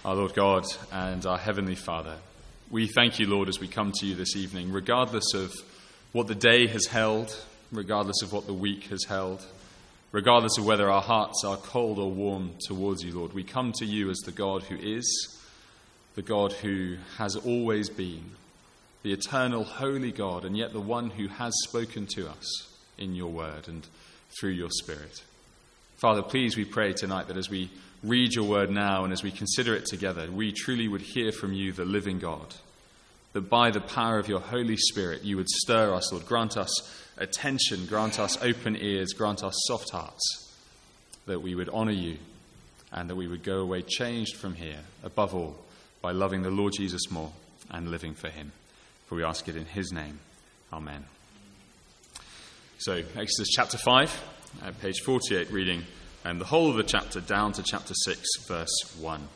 Our Lord God and our Heavenly Father, we thank you, Lord, as we come to you this evening, regardless of what the day has held, regardless of what the week has held, regardless of whether our hearts are cold or warm towards you, Lord. We come to you as the God who is, the God who has always been, the eternal, holy God, and yet the one who has spoken to us in your word and through your Spirit. Father, please, we pray tonight that as we read your word now and as we consider it together, we truly would hear from you, the living God, that by the power of your Holy Spirit you would stir us, Lord. Grant us attention, grant us open ears, grant us soft hearts, that we would honour you and that we would go away changed from here, above all, by loving the Lord Jesus more and living for him. For we ask it in his name. Amen. So, Exodus chapter 5, page 48, reading the whole of the chapter down to chapter 6, verse 1.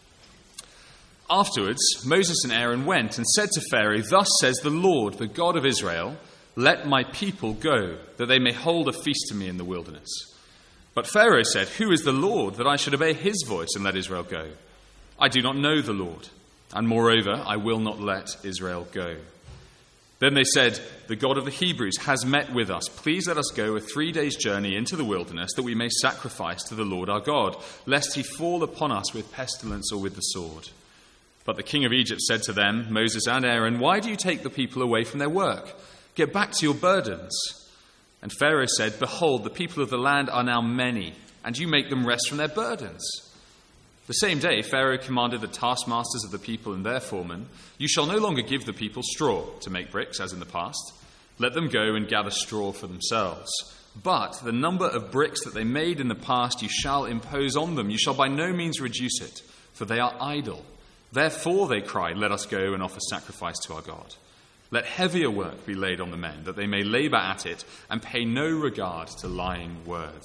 Afterwards, Moses and Aaron went and said to Pharaoh, "Thus says the Lord, the God of Israel, let my people go, that they may hold a feast to me in the wilderness." But Pharaoh said, "Who is the Lord, that I should obey his voice and let Israel go? I do not know the Lord, and moreover, I will not let Israel go." Then they said, "The God of the Hebrews has met with us. Please let us go a 3 days' journey into the wilderness, that we may sacrifice to the Lord our God, lest he fall upon us with pestilence or with the sword." But the king of Egypt said to them, Moses and Aaron, "Why do you take the people away from their work? Get back to your burdens." And Pharaoh said, "Behold, the people of the land are now many, and you make them rest from their burdens." The same day, Pharaoh commanded the taskmasters of the people and their foremen, "You shall no longer give the people straw to make bricks, as in the past. Let them go and gather straw for themselves. But the number of bricks that they made in the past you shall impose on them. You shall by no means reduce it, for they are idle. Therefore they cried, 'Let us go and offer sacrifice to our God.' Let heavier work be laid on the men, that they may labor at it and pay no regard to lying words."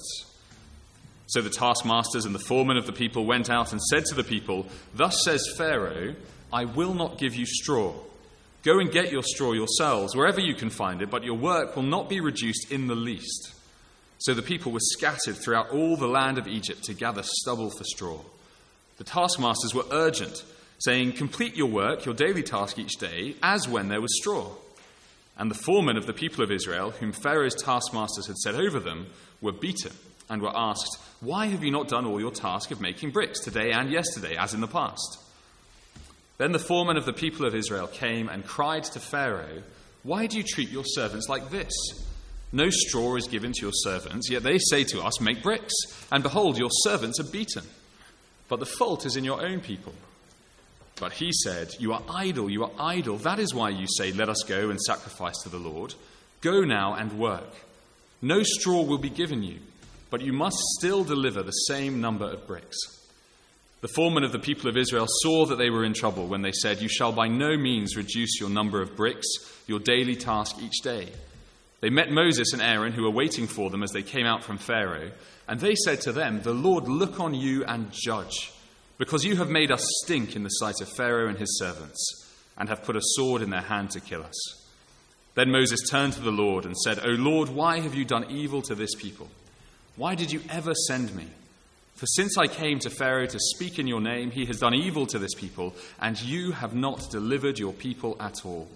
So the taskmasters and the foremen of the people went out and said to the people, "Thus says Pharaoh, I will not give you straw. Go and get your straw yourselves, wherever you can find it, but your work will not be reduced in the least." So the people were scattered throughout all the land of Egypt to gather stubble for straw. The taskmasters were urgent, saying, "Complete your work, your daily task each day, as when there was straw." And the foremen of the people of Israel, whom Pharaoh's taskmasters had set over them, were beaten and were asked, "Why have you not done all your task of making bricks today and yesterday, as in the past?" Then the foreman of the people of Israel came and cried to Pharaoh, "Why do you treat your servants like this? No straw is given to your servants, yet they say to us, 'Make bricks,' and behold, your servants are beaten. But the fault is in your own people." But he said, you are idle. That is why you say, 'Let us go and sacrifice to the Lord.' Go now and work. No straw will be given you, but you must still deliver the same number of bricks." The foremen of the people of Israel saw that they were in trouble when they said, "You shall by no means reduce your number of bricks, your daily task each day." They met Moses and Aaron, who were waiting for them as they came out from Pharaoh, and they said to them, "The Lord look on you and judge, because you have made us stink in the sight of Pharaoh and his servants, and have put a sword in their hand to kill us." Then Moses turned to the Lord and said, "O Lord, why have you done evil to this people? Why did you ever send me? For since I came to Pharaoh to speak in your name, he has done evil to this people, and you have not delivered your people at all."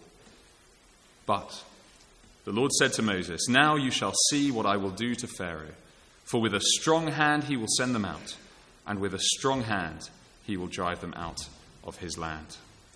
But the Lord said to Moses, "Now you shall see what I will do to Pharaoh, for with a strong hand he will send them out, and with a strong hand he will drive them out of his land."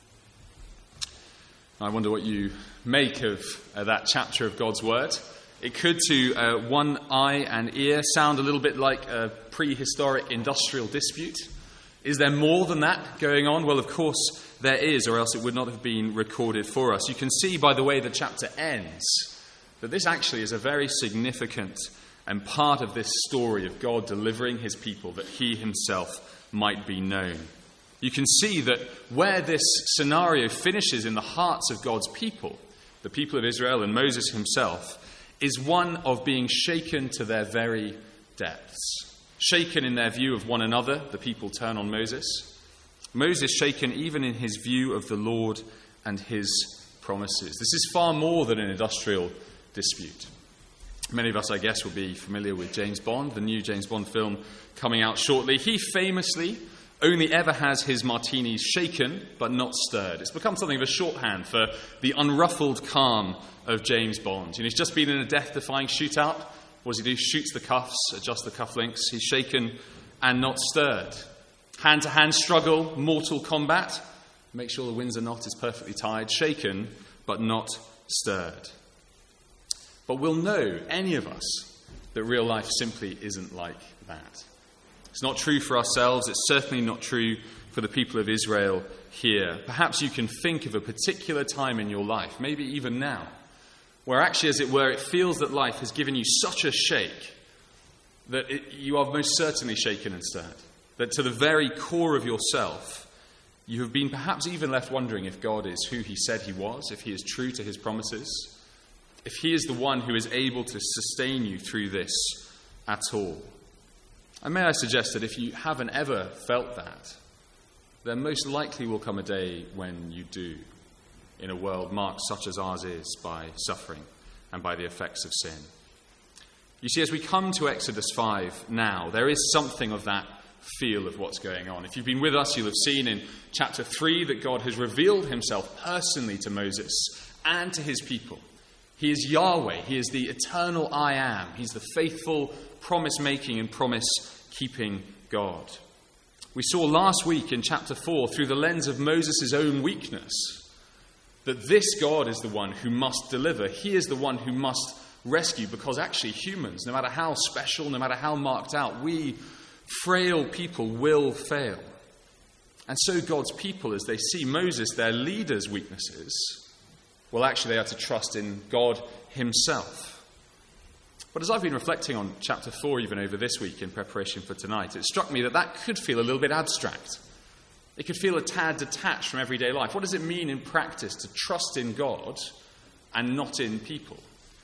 I wonder what you make of that chapter of God's word. It could, to one eye and ear, sound a little bit like a prehistoric industrial dispute. Is there more than that going on? Well, of course there is, or else it would not have been recorded for us. You can see by the way the chapter ends that this actually is a very significant and part of this story of God delivering his people, that he himself might be known. You can see that where this scenario finishes in the hearts of God's people, the people of Israel and Moses himself, is one of being shaken to their very depths. Shaken in their view of one another, the people turn on Moses. Moses shaken even in his view of the Lord and his promises. This is far more than an industrial dispute. Many of us, I guess, will be familiar with James Bond, the new James Bond film coming out shortly. He famously only ever has his martinis shaken but not stirred. It's become something of a shorthand for the unruffled calm of James Bond. He's just been in a death-defying shootout. What does he do? Shoots the cuffs, adjusts the cufflinks. He's shaken and not stirred. Hand-to-hand struggle, mortal combat. Make sure the Windsor knot is perfectly tied. Shaken but not stirred. But we'll know, any of us, that real life simply isn't like that. It's not true for ourselves. It's certainly not true for the people of Israel here. Perhaps you can think of a particular time in your life, maybe even now, where actually, as it were, it feels that life has given you such a shake that you are most certainly shaken and stirred. That to the very core of yourself, you have been perhaps even left wondering if God is who he said he was, if he is true to his promises, if he is the one who is able to sustain you through this at all. And may I suggest that if you haven't ever felt that, then most likely will come a day when you do, in a world marked such as ours is by suffering and by the effects of sin. You see, as we come to Exodus 5 now, there is something of that feel of what's going on. If you've been with us, you'll have seen in chapter 3 that God has revealed himself personally to Moses and to his people. He is Yahweh. He is the eternal I am. He's the faithful, promise-making and promise-keeping God. We saw last week in chapter 4, through the lens of Moses' own weakness, that this God is the one who must deliver. He is the one who must rescue, because actually humans, no matter how special, no matter how marked out, we frail people will fail. And so God's people, as they see Moses, their leader's weaknesses, well, actually they are to trust in God himself. But as I've been reflecting on chapter 4 even over this week in preparation for tonight, it struck me that that could feel a little bit abstract. It could feel a tad detached from everyday life. What does it mean in practice to trust in God and not in people?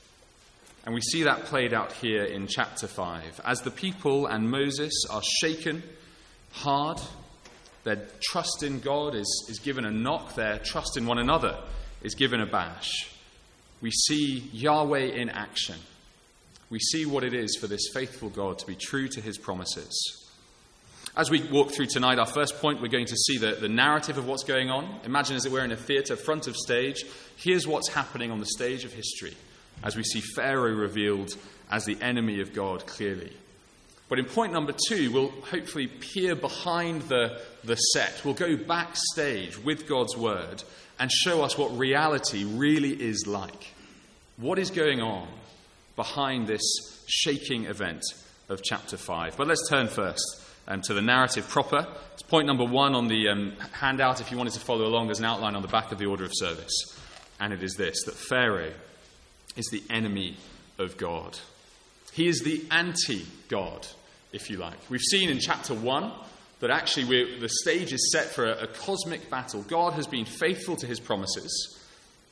And we see that played out here in chapter 5. As the people and Moses are shaken hard, their trust in God is given a knock, their trust in one another is given a bash. We see Yahweh in action. We see what it is for this faithful God to be true to his promises. As we walk through tonight, our first point, we're going to see the narrative of what's going on. Imagine as it were in a theatre, front of stage. Here's what's happening on the stage of history, as we see Pharaoh revealed as the enemy of God clearly. But in point number 2, we'll hopefully peer behind the set. We'll go backstage with God's word and show us what reality really is like. What is going on behind this shaking event of chapter 5? But let's turn first to the narrative proper. It's point number 1 on the handout. If you wanted to follow along, there's an outline on the back of the order of service. And it is this, that Pharaoh is the enemy of God. He is the anti-God, if you like. We've seen in chapter 1 that actually the stage is set for a cosmic battle. God has been faithful to his promises.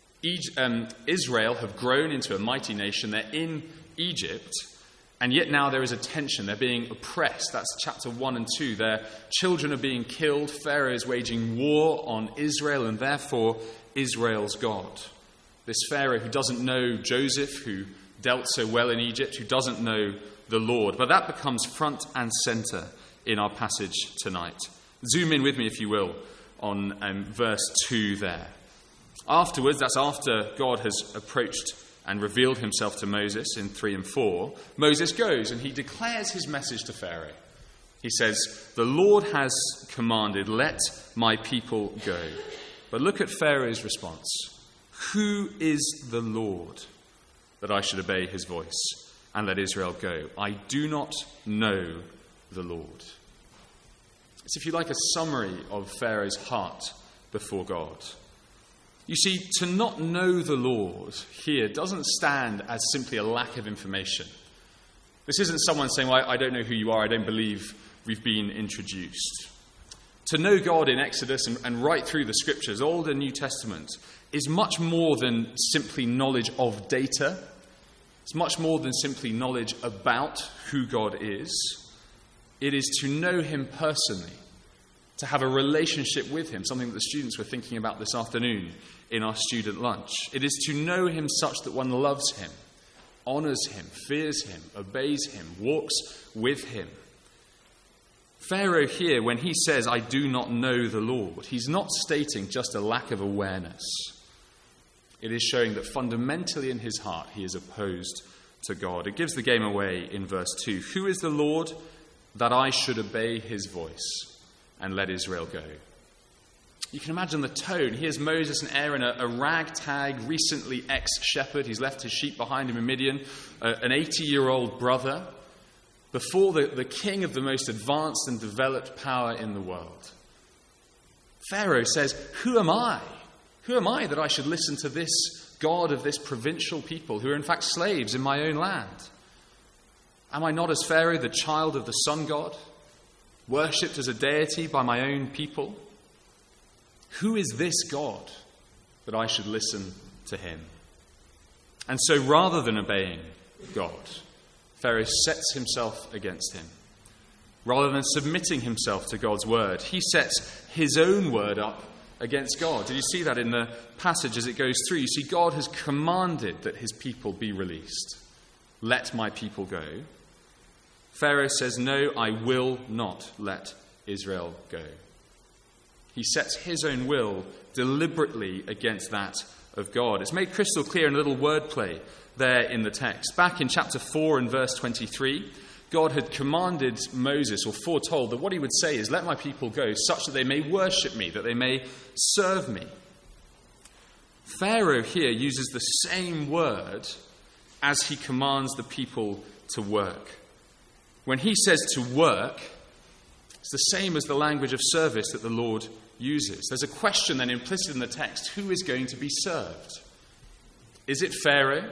Israel have grown into a mighty nation. They're in Egypt, and yet now there is a tension. They're being oppressed. That's chapter 1 and 2. Their children are being killed. Pharaoh is waging war on Israel, and therefore Israel's God. This Pharaoh who doesn't know Joseph, who dealt so well in Egypt, who doesn't know the Lord. But that becomes front and center in our passage tonight. Zoom in with me, if you will, on verse 2 there. Afterwards, that's after God has approached and revealed himself to Moses in 3 and 4, Moses goes and he declares his message to Pharaoh. He says, "The Lord has commanded, let my people go." But look at Pharaoh's response. "Who is the Lord that I should obey his voice and let Israel go? I do not know the Lord." It's, if you like, a summary of Pharaoh's heart before God. You see, to not know the Lord here doesn't stand as simply a lack of information. This isn't someone saying, "Well, I don't know who you are, I don't believe we've been introduced." To know God in Exodus and right through the Scriptures, Old and New Testament, is much more than simply knowledge of data. It's much more than simply knowledge about who God is. It is to know him personally, to have a relationship with him, something that the students were thinking about this afternoon in our student lunch. It is to know him such that one loves him, honours him, fears him, obeys him, walks with him. Pharaoh here, when he says, I do not know the Lord, he's not stating just a lack of awareness. It is showing that fundamentally in his heart he is opposed to God. It gives the game away in verse 2. Who is the Lord that I should obey his voice and let Israel go? You can imagine the tone. Here's Moses and Aaron, a ragtag, recently ex-shepherd. He's left his sheep behind him in Midian, an 80-year-old brother, before the king of the most advanced and developed power in the world. Pharaoh says, who am I? Who am I that I should listen to this God of this provincial people who are in fact slaves in my own land? Am I not as Pharaoh, the child of the sun god, worshipped as a deity by my own people? Who is this God that I should listen to him? And so rather than obeying God, Pharaoh sets himself against him. Rather than submitting himself to God's word, he sets his own word up against God. Did you see that in the passage as it goes through? You see, God has commanded that his people be released. Let my people go. Pharaoh says, no, I will not let Israel go. He sets his own will deliberately against that of God. It's made crystal clear in a little wordplay there in the text. Back in chapter 4 and verse 23, God had commanded Moses, or foretold, that what he would say is, let my people go, such that they may worship me, that they may serve me. Pharaoh here uses the same word as he commands the people to work. When he says to work, it's the same as the language of service that the Lord uses. There's a question then implicit in the text. Who is going to be served? Is it Pharaoh,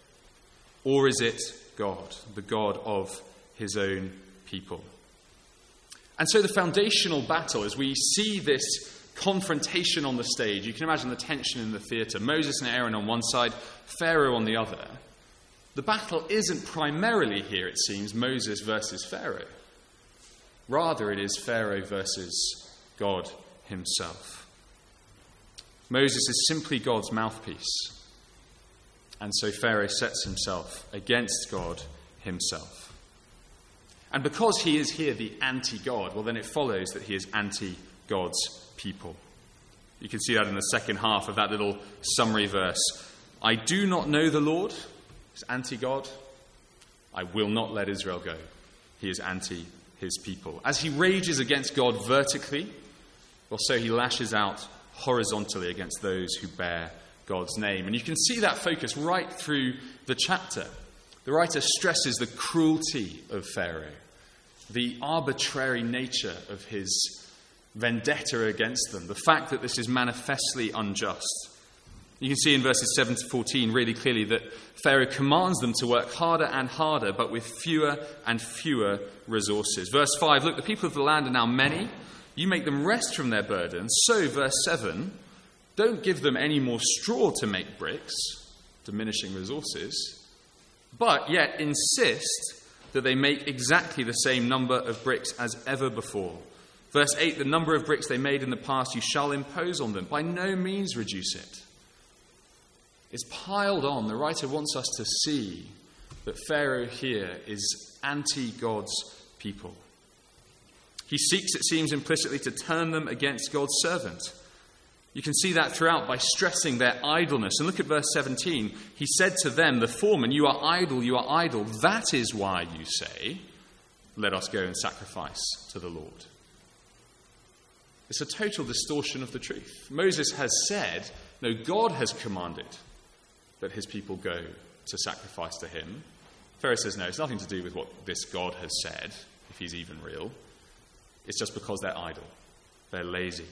or is it God, the God of his own people? And so the foundational battle, as we see this confrontation on the stage, you can imagine the tension in the theatre, Moses and Aaron on one side, Pharaoh on the other. The battle isn't primarily here, it seems, Moses versus Pharaoh. Rather, it is Pharaoh versus God himself. Moses is simply God's mouthpiece. And so Pharaoh sets himself against God himself. And because he is here the anti-God, well, then it follows that he is anti-God's people. You can see that in the second half of that little summary verse. I do not know the Lord. He's anti-God. I will not let Israel go. He is anti his people. As he rages against God vertically, well, so he lashes out horizontally against those who bear God's name. And you can see that focus right through the chapter. The writer stresses the cruelty of Pharaoh, the arbitrary nature of his vendetta against them, the fact that this is manifestly unjust. You can see in verses 7 to 14 really clearly that Pharaoh commands them to work harder and harder, but with fewer and fewer resources. Verse 5, look, the people of the land are now many. You make them rest from their burdens. So, verse 7, don't give them any more straw to make bricks, diminishing resources, but yet insist that they make exactly the same number of bricks as ever before. Verse 8, the number of bricks they made in the past you shall impose on them. By no means reduce it. It's piled on. The writer wants us to see that Pharaoh here is anti-God's people. He seeks, it seems implicitly, to turn them against God's servant. You can see that throughout by stressing their idleness. And look at verse 17. He said to them, the foreman, you are idle. That is why you say, let us go and sacrifice to the Lord. It's a total distortion of the truth. Moses has said, no, God has commanded that his people go to sacrifice to him. Pharaoh says, no, it's nothing to do with what this God has said, if he's even real. It's just because they're idle. They're lazy.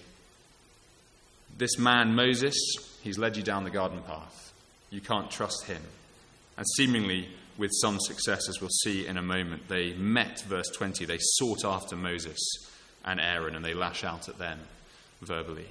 This man, Moses, he's led you down the garden path. You can't trust him. And seemingly with some success, as we'll see in a moment, they met, verse 20, they sought after Moses and Aaron, and they lash out at them verbally.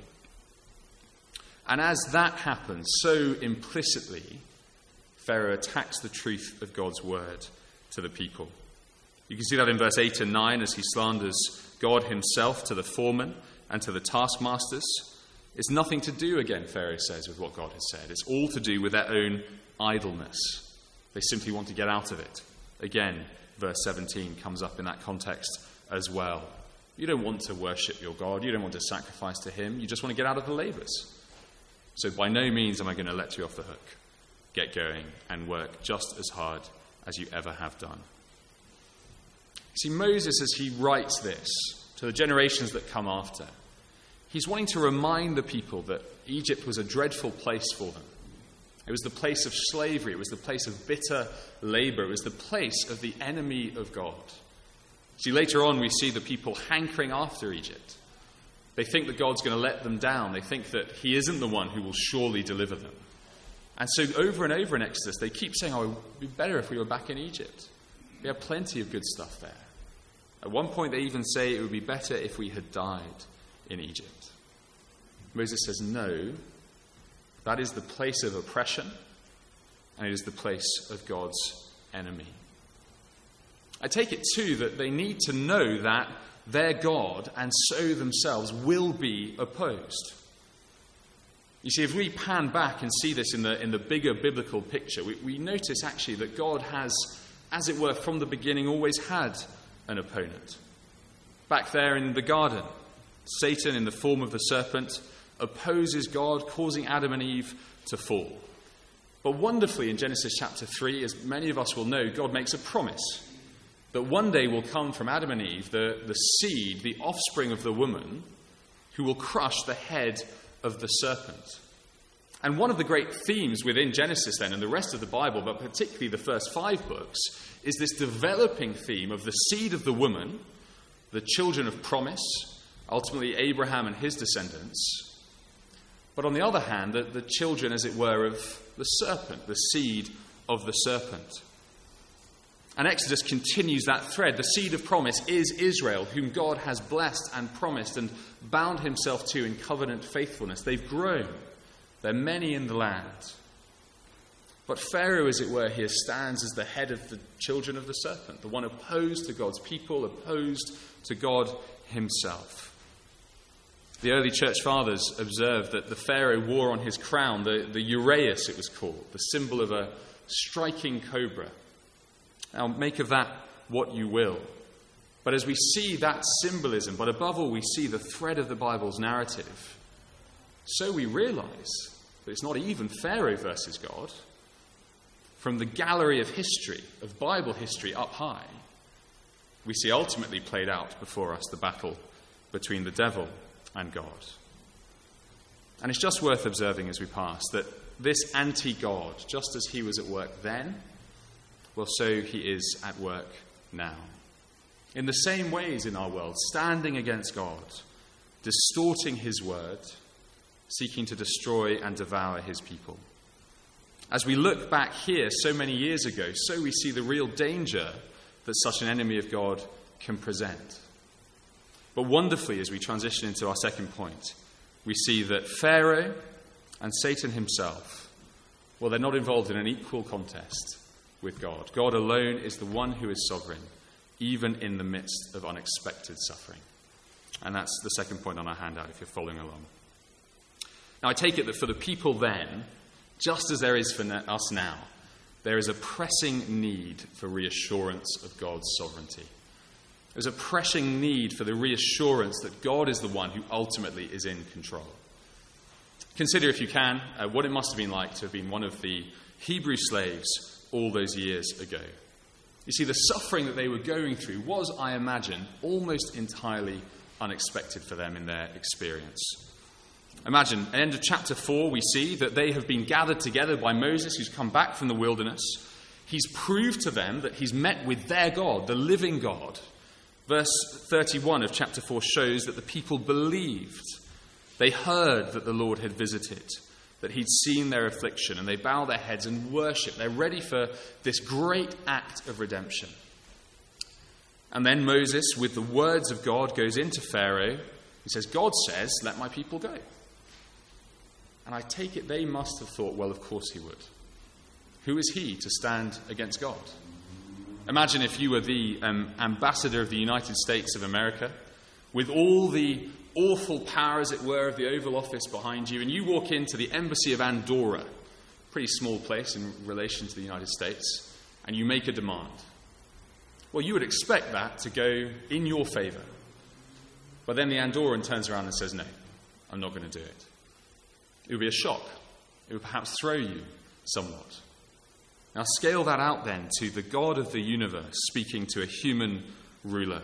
And as that happens, so implicitly, Pharaoh attacks the truth of God's word to the people. You can see that in verse 8 and 9 as he slanders God himself to the foreman and to the taskmasters. It's nothing to do, again, Pharaoh says, with what God has said. It's all to do with their own idleness. They simply want to get out of it. Again, verse 17 comes up in that context as well. You don't want to worship your God. You don't want to sacrifice to him. You just want to get out of the labours. So by no means am I going to let you off the hook. Get going and work just as hard as you ever have done. See, Moses, as he writes this to the generations that come after, he's wanting to remind the people that Egypt was a dreadful place for them. It was the place of slavery. It was the place of bitter labour. It was the place of the enemy of God. See, later on we see the people hankering after Egypt. They think that God's going to let them down. They think that he isn't the one who will surely deliver them. And so over and over in Exodus, they keep saying, it would be better if we were back in Egypt. We have plenty of good stuff there. At one point, they even say it would be better if we had died in Egypt. Moses says, no, that is the place of oppression, and it is the place of God's enemy. I take it, too, that they need to know that their God, and so themselves, will be opposed. You see, if we pan back and see this in the bigger biblical picture, we notice actually that God has, as it were, from the beginning, always had an opponent. Back there in the garden, Satan, in the form of the serpent, opposes God, causing Adam and Eve to fall. But wonderfully, in Genesis chapter 3, as many of us will know, God makes a promise that one day will come from Adam and Eve the seed, the offspring of the woman, who will crush the head of the serpent. And one of the great themes within Genesis then and the rest of the Bible, but particularly the first 5 books, is this developing theme of the seed of the woman, the children of promise, ultimately Abraham and his descendants. But on the other hand, the children, as it were, of the serpent, the seed of the serpent. And Exodus continues that thread. The seed of promise is Israel, whom God has blessed and promised and bound himself to in covenant faithfulness. They've grown. They're many in the land. But Pharaoh, as it were, here stands as the head of the children of the serpent, the one opposed to God's people, opposed to God himself. The early church fathers observed that the Pharaoh wore on his crown the uraeus, it was called, the symbol of a striking cobra. Now, make of that what you will. But as we see that symbolism, but above all, we see the thread of the Bible's narrative, so we realize that it's not even Pharaoh versus God. From the gallery of history, of Bible history up high, we see ultimately played out before us the battle between the devil and God. And it's just worth observing as we pass that this anti-God, just as he was at work then, well, so he is at work now. In the same ways in our world, standing against God, distorting his word, seeking to destroy and devour his people. As we look back here so many years ago, so we see the real danger that such an enemy of God can present. But wonderfully, as we transition into our second point, we see that Pharaoh and Satan himself, well, they're not involved in an equal contest with God. God alone is the one who is sovereign, even in the midst of unexpected suffering. And that's the second point on our handout, if you're following along. Now, I take it that for the people then, just as there is for us now, there is a pressing need for reassurance of God's sovereignty. There's a pressing need for the reassurance that God is the one who ultimately is in control. Consider, if you can, what it must have been like to have been one of the Hebrew slaves all those years ago. You see, the suffering that they were going through was, I imagine, almost entirely unexpected for them in their experience. Imagine, at the end of chapter 4, we see that they have been gathered together by Moses, who's come back from the wilderness. He's proved to them that he's met with their God, the living God. Verse 31 of chapter 4 shows that the people believed. They heard that the Lord had visited, that he'd seen their affliction, and they bow their heads and worship. They're ready for this great act of redemption. And then Moses, with the words of God, goes into Pharaoh. He says, God says, let my people go. And I take it they must have thought, well, of course he would. Who is he to stand against God? Imagine if you were the ambassador of the United States of America, with all the awful power, as it were, of the Oval Office behind you, and you walk into the embassy of Andorra, pretty small place in relation to the United States, and you make a demand. Well, you would expect that to go in your favour. But then the Andorran turns around and says, no, I'm not going to do it. It would be a shock. It would perhaps throw you somewhat. Now scale that out then to the God of the universe speaking to a human ruler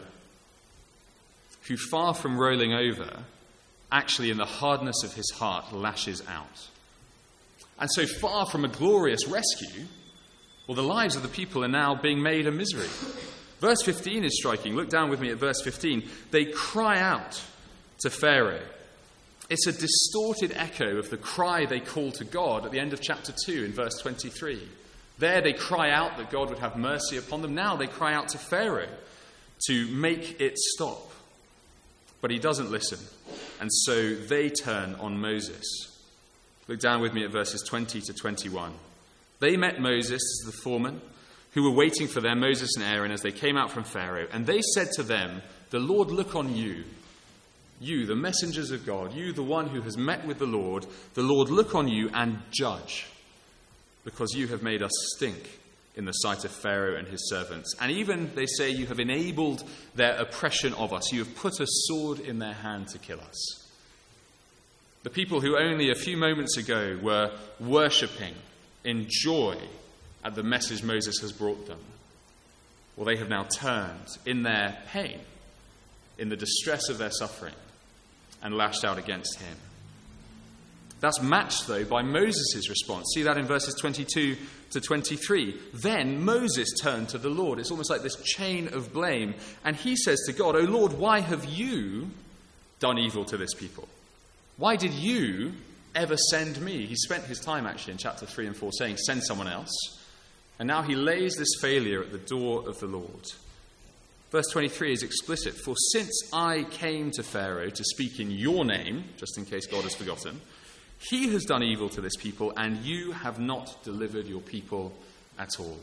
who, far from rolling over, actually in the hardness of his heart lashes out. And so far from a glorious rescue, well, the lives of the people are now being made a misery. Verse 15 is striking. Look down with me at verse 15. They cry out to Pharaoh. It's a distorted echo of the cry they call to God at the end of chapter 2 in verse 23. There they cry out that God would have mercy upon them. Now they cry out to Pharaoh to make it stop. But he doesn't listen. And so they turn on Moses. Look down with me at verses 20 to 21. They met Moses as the foreman, who were waiting for them, Moses and Aaron, as they came out from Pharaoh. And they said to them, the Lord look on you. You, the messengers of God, you, the one who has met with the Lord look on you and judge, because you have made us stink in the sight of Pharaoh and his servants. And even, they say, you have enabled their oppression of us. You have put a sword in their hand to kill us. The people who only a few moments ago were worshipping in joy at the message Moses has brought them, well, they have now turned in their pain, in the distress of their suffering, and lashed out against him. That's matched, though, by Moses' response. See that in verses 22 to 23. Then Moses turned to the Lord. It's almost like this chain of blame. And he says to God, "O Lord, why have you done evil to this people? Why did you ever send me?" He spent his time, actually, in chapter 3 and 4 saying, send someone else. And now he lays this failure at the door of the Lord. Verse 23 is explicit. "For since I came to Pharaoh to speak in your name," just in case God has forgotten, "he has done evil to this people, and you have not delivered your people at all."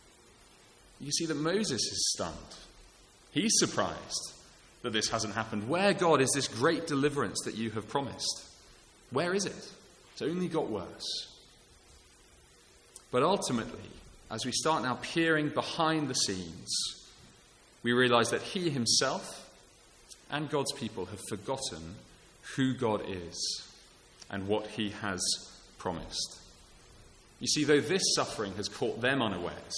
You see that Moses is stunned. He's surprised that this hasn't happened. Where, God, is this great deliverance that you have promised? Where is it? It's only got worse. But ultimately, as we start now peering behind the scenes, we realize that he himself and God's people have forgotten who God is and what he has promised. You see, though this suffering has caught them unawares,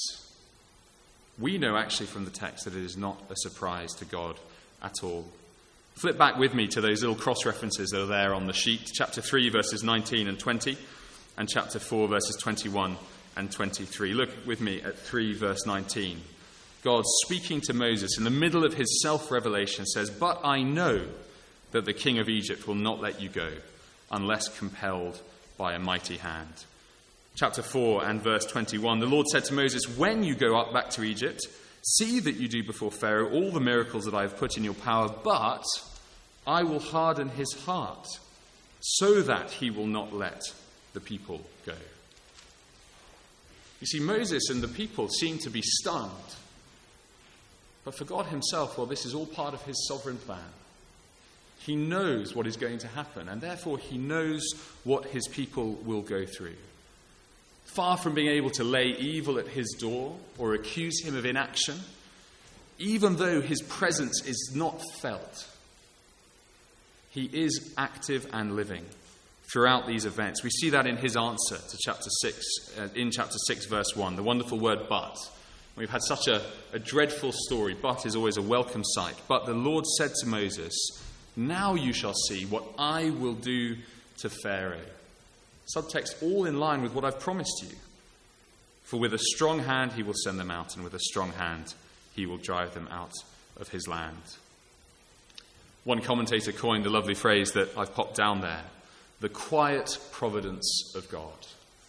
we know actually from the text that it is not a surprise to God at all. Flip back with me to those little cross-references that are there on the sheet. Chapter 3, verses 19 and 20, and chapter 4, verses 21 and 23. Look with me at 3, verse 19. God, speaking to Moses in the middle of his self-revelation, says, "But I know that the king of Egypt will not let you go unless compelled by a mighty hand." Chapter 4 and verse 21, the Lord said to Moses, "When you go up back to Egypt, see that you do before Pharaoh all the miracles that I have put in your power, but I will harden his heart so that he will not let the people go." You see, Moses and the people seem to be stunned. But for God himself, well, this is all part of his sovereign plan. He knows what is going to happen, and therefore he knows what his people will go through. Far from being able to lay evil at his door or accuse him of inaction, even though his presence is not felt, he is active and living throughout these events. We see that in his answer to chapter 6, in chapter 6, verse 1, the wonderful word "but." We've had such a dreadful story. But is always a welcome sight. "But the Lord said to Moses, now you shall see what I will do to Pharaoh." Subtext all in line with what I've promised you. "For with a strong hand he will send them out, and with a strong hand he will drive them out of his land." One commentator coined the lovely phrase that I've popped down there: the quiet providence of God.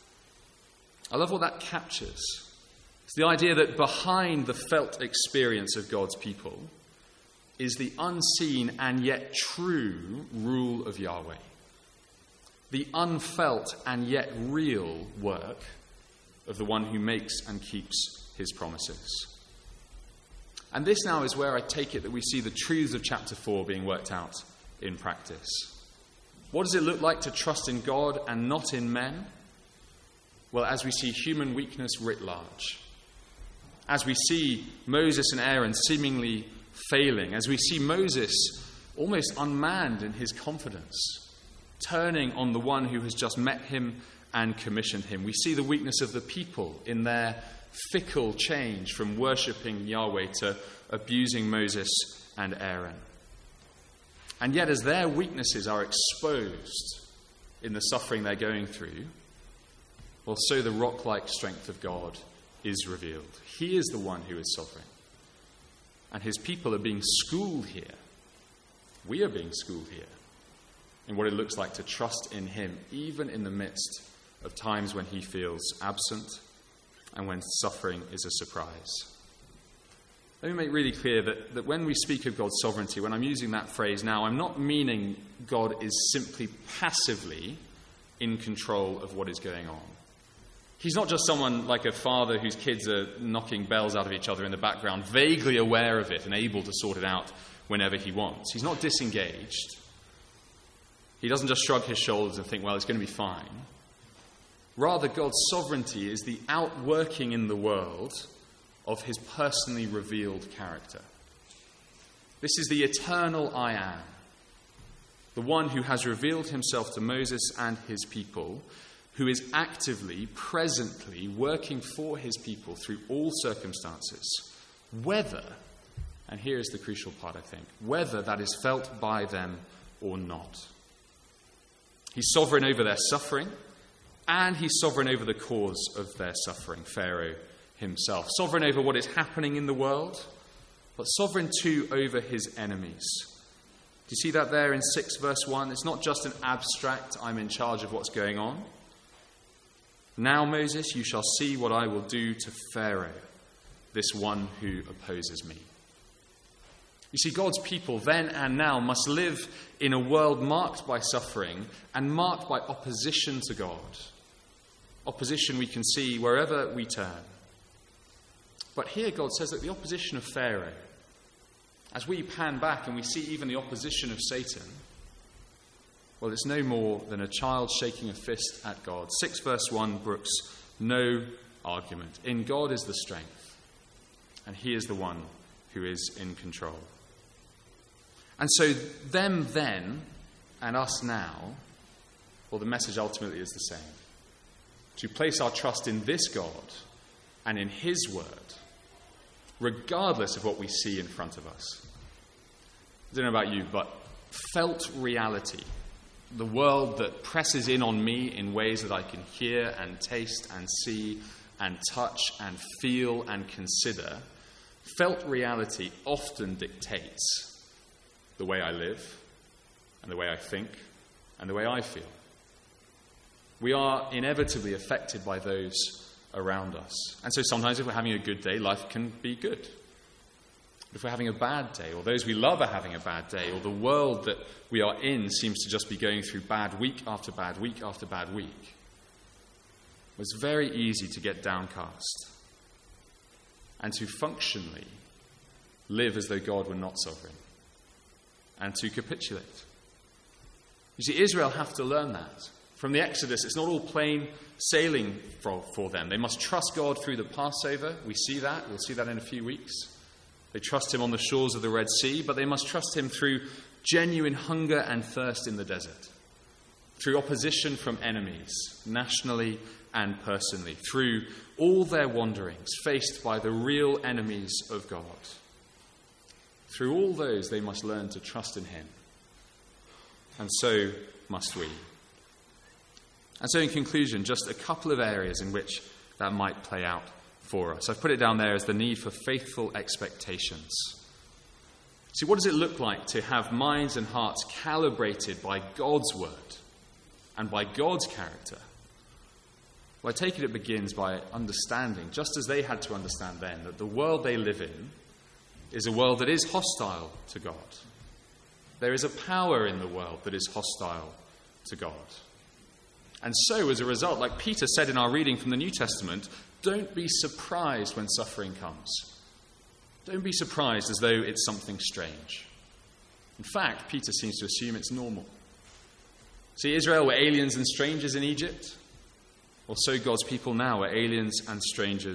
I love what that captures. It's the idea that behind the felt experience of God's people is the unseen and yet true rule of Yahweh. The unfelt and yet real work of the one who makes and keeps his promises. And this now is where I take it that we see the truths of chapter 4 being worked out in practice. What does it look like to trust in God and not in men? Well, as we see human weakness writ large, as we see Moses and Aaron seemingly failing, as we see Moses almost unmanned in his confidence, turning on the one who has just met him and commissioned him. We see the weakness of the people in their fickle change from worshipping Yahweh to abusing Moses and Aaron. And yet, as their weaknesses are exposed in the suffering they're going through, well, so the rock-like strength of God is revealed. He is the one who is sovereign. And his people are being schooled here. We are being schooled here in what it looks like to trust in him, even in the midst of times when he feels absent and when suffering is a surprise. Let me make really clear that when we speak of God's sovereignty, when I'm using that phrase now, I'm not meaning God is simply passively in control of what is going on. He's not just someone like a father whose kids are knocking bells out of each other in the background, vaguely aware of it and able to sort it out whenever he wants. He's not disengaged. He doesn't just shrug his shoulders and think, well, it's going to be fine. Rather, God's sovereignty is the outworking in the world of his personally revealed character. This is the eternal I am, the one who has revealed himself to Moses and his people, who is actively, presently working for his people through all circumstances, whether, and here is the crucial part I think, whether that is felt by them or not. He's sovereign over their suffering, and he's sovereign over the cause of their suffering, Pharaoh himself. Sovereign over what is happening in the world, but sovereign too over his enemies. Do you see that there in 6 verse 1? It's not just an abstract, I'm in charge of what's going on. Now, Moses, you shall see what I will do to Pharaoh, this one who opposes me. You see, God's people then and now must live in a world marked by suffering and marked by opposition to God. Opposition we can see wherever we turn. But here God says that the opposition of Pharaoh, as we pan back and we see even the opposition of Satan, well, it's no more than a child shaking a fist at God. 6 verse 1 brooks no argument. In God is the strength, and he is the one who is in control. And so them then and us now, well, the message ultimately is the same. To place our trust in this God and in his word, regardless of what we see in front of us. I don't know about you, but felt reality, the world that presses in on me in ways that I can hear and taste and see and touch and feel and consider, felt reality often dictates the way I live and the way I think and the way I feel. We are inevitably affected by those around us. And so sometimes if we're having a good day, life can be good. But if we're having a bad day, or those we love are having a bad day, or the world that we are in seems to just be going through bad week after bad week after bad week, it's very easy to get downcast and to functionally live as though God were not sovereign and to capitulate. You see, Israel have to learn that. From the Exodus, it's not all plain sailing for them. They must trust God through the Passover. We see that. We'll see that in a few weeks. They trust him on the shores of the Red Sea, but they must trust him through genuine hunger and thirst in the desert, through opposition from enemies, nationally and personally, through all their wanderings faced by the real enemies of God. Through all those, they must learn to trust in him. And so must we. And so in conclusion, just a couple of areas in which that might play out for us. I've put it down there as the need for faithful expectations. See, what does it look like to have minds and hearts calibrated by God's word and by God's character? Well, I take it begins by understanding, just as they had to understand then, that the world they live in is a world that is hostile to God. There is a power in the world that is hostile to God. And so, as a result, like Peter said in our reading from the New Testament, don't be surprised when suffering comes. Don't be surprised as though it's something strange. In fact, Peter seems to assume it's normal. See, Israel were aliens and strangers in Egypt. Well, so God's people now are aliens and strangers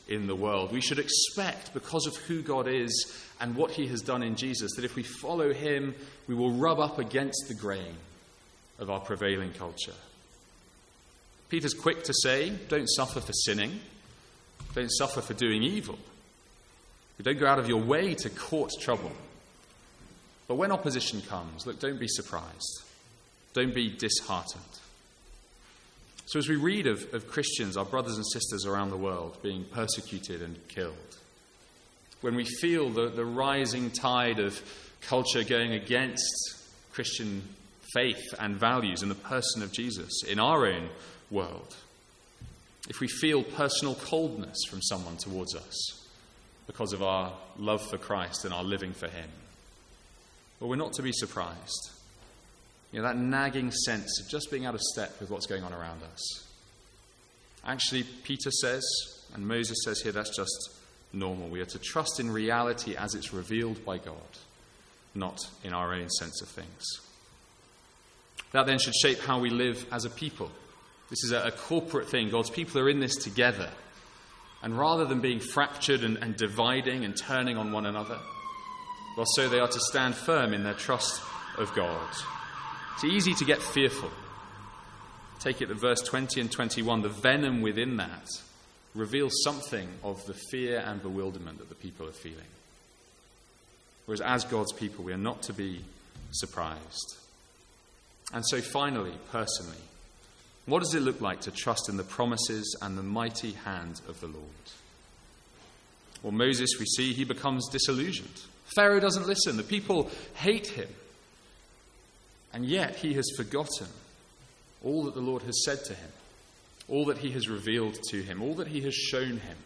in the world. We should expect, because of who God is and what he has done in Jesus, that if we follow him, we will rub up against the grain of our prevailing culture. Peter's quick to say, don't suffer for sinning. Don't suffer for doing evil. Don't go out of your way to court trouble. But when opposition comes, look, don't be surprised. Don't be disheartened. So as we read of Christians, our brothers and sisters around the world, being persecuted and killed, when we feel the rising tide of culture going against Christian faith and values in the person of Jesus in our own world, if we feel personal coldness from someone towards us because of our love for Christ and our living for him, well, we're not to be surprised. That nagging sense of just being out of step with what's going on around us. Actually, Peter says, and Moses says here, that's just normal. We are to trust in reality as it's revealed by God, not in our own sense of things. That then should shape how we live as a people. This is a corporate thing. God's people are in this together. And rather than being fractured and dividing and turning on one another, well, so they are to stand firm in their trust of God. It's easy to get fearful. Take it that verse 20 and 21, the venom within that reveals something of the fear and bewilderment that the people are feeling. Whereas as God's people, we are not to be surprised. And so finally, personally, what does it look like to trust in the promises and the mighty hand of the Lord? Well, Moses, we see, he becomes disillusioned. Pharaoh doesn't listen. The people hate him. And yet he has forgotten all that the Lord has said to him, all that he has revealed to him, all that he has shown him.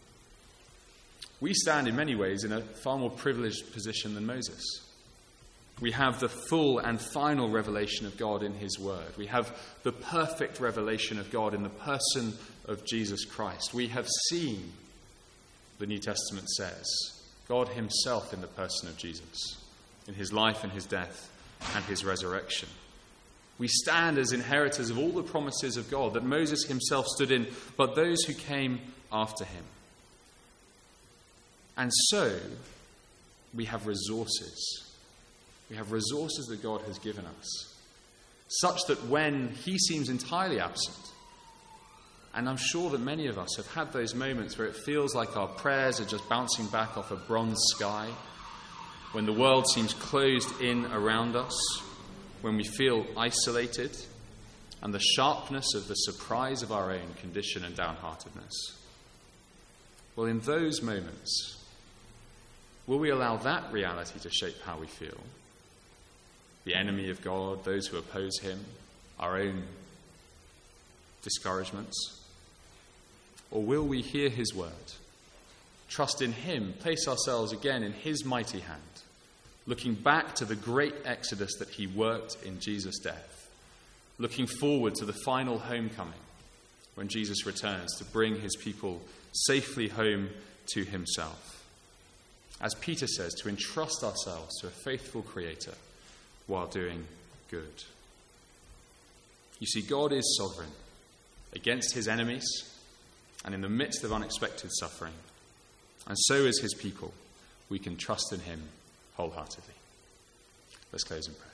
We stand in many ways in a far more privileged position than Moses. We have the full and final revelation of God in his word. We have the perfect revelation of God in the person of Jesus Christ. We have seen, the New Testament says, God himself in the person of Jesus, in his life and his death and his resurrection. We stand as inheritors of all the promises of God that Moses himself stood in, but those who came after him. And so, we have resources. We have resources that God has given us, such that when he seems entirely absent, and I'm sure that many of us have had those moments where it feels like our prayers are just bouncing back off a bronze sky, when the world seems closed in around us, when we feel isolated, and the sharpness of the surprise of our own condition and downheartedness. Well, in those moments, will we allow that reality to shape how we feel? The enemy of God, those who oppose him, our own discouragements? Or will we hear his word, trust in him, place ourselves again in his mighty hand, looking back to the great exodus that he worked in Jesus' death, looking forward to the final homecoming when Jesus returns to bring his people safely home to himself? As Peter says, to entrust ourselves to a faithful Creator while doing good. You see, God is sovereign against his enemies and in the midst of unexpected suffering. And so as his people, we can trust in him wholeheartedly. Let's close in prayer.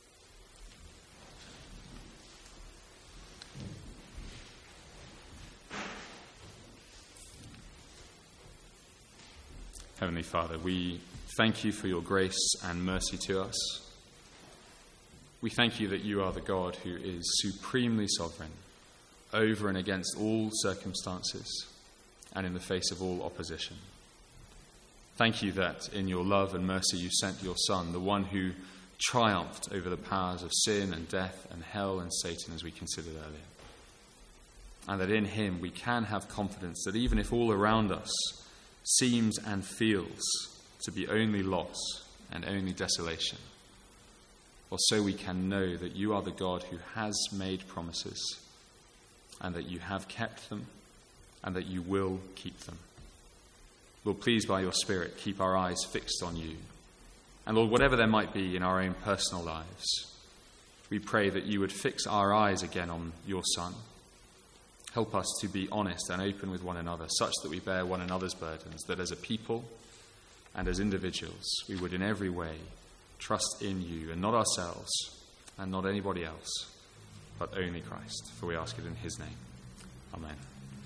Heavenly Father, we thank you for your grace and mercy to us. We thank you that you are the God who is supremely sovereign over and against all circumstances and in the face of all opposition. Thank you that in your love and mercy you sent your Son, the one who triumphed over the powers of sin and death and hell and Satan, as we considered earlier. And that in him we can have confidence that even if all around us seems and feels to be only loss and only desolation, well, so we can know that you are the God who has made promises and that you have kept them and that you will keep them. Lord, please by your Spirit keep our eyes fixed on you. And Lord, whatever there might be in our own personal lives, we pray that you would fix our eyes again on your Son, Help us to be honest and open with one another, such that we bear one another's burdens, that as a people and as individuals we would in every way trust in you and not ourselves and not anybody else, but only Christ. For we ask it in his name. Amen.